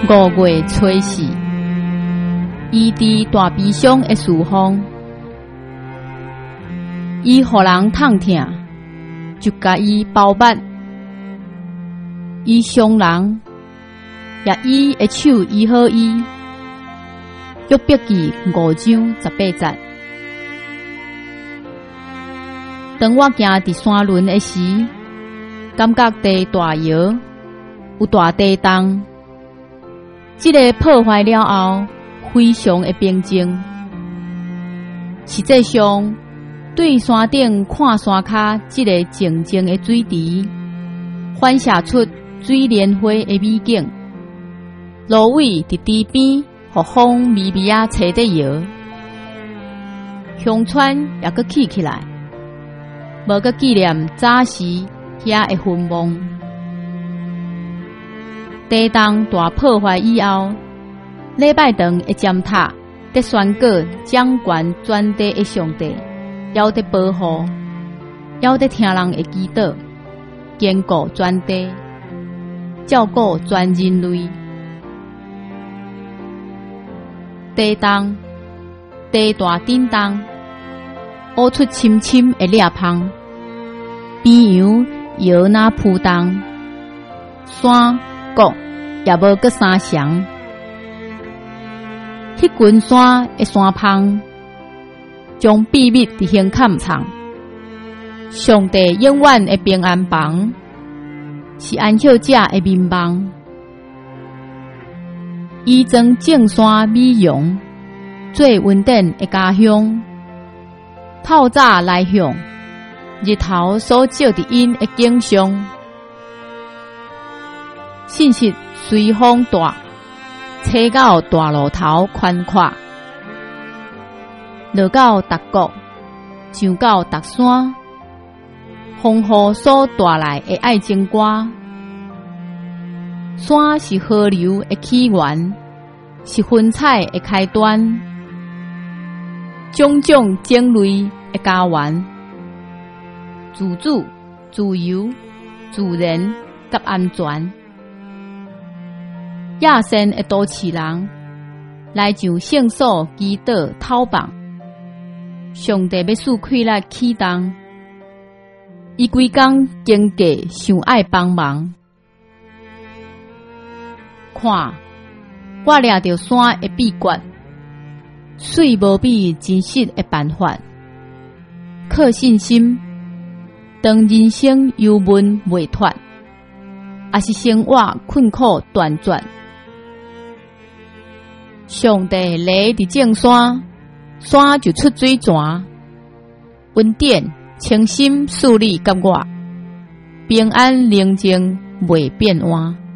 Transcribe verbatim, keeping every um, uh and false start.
五月初四，伊伫大悲伤的侍奉，伊互人痛疼，就甲伊包办；伊伤人，也伊的手医好伊。约伯记五章十八节。当我行伫山峦的时，感觉地大摇，有大地动。这个破坏了后，非常的平静。实际上，对山顶看山骹这个静静的水池，反射出水莲花的美景。芦苇伫池边，互风微微啊吹得摇，乡村也阁起起来，无阁纪念早时遐的坟墓。地动大破坏以后，礼拜堂的尖塔得宣告掌权全地的上帝，要得保护，要得听人的祈祷，坚固全地，照顾全人类。地动，地大震动，乌出深深的裂缝，边洋摇那扑动，山谷也无阁三降。迄群山的山峰，将秘密伫胸坎藏。上帝永远的平安房，是安息者的民望。伊装正山美容，最稳定的家乡。透早来向，日头所照伫因的景象。信息随风大，车到大路头宽阔，落到达国，上到达山，丰富所带来的爱情歌。山是河流的起源，是云彩的开端，种种种类的家园，自主、自由、自然、甲安全。野生的都市人来上圣所祈祷讨棒，上帝要赐开力启动，伊规工经过想爱帮忙。看，我抓着山的秘诀，水无比真实的办法，靠信心，当人生忧闷未脱，也是生活困苦断绝。上帝来伫正山，山就出水泉，温典清心树立甲我，平安宁静未变换。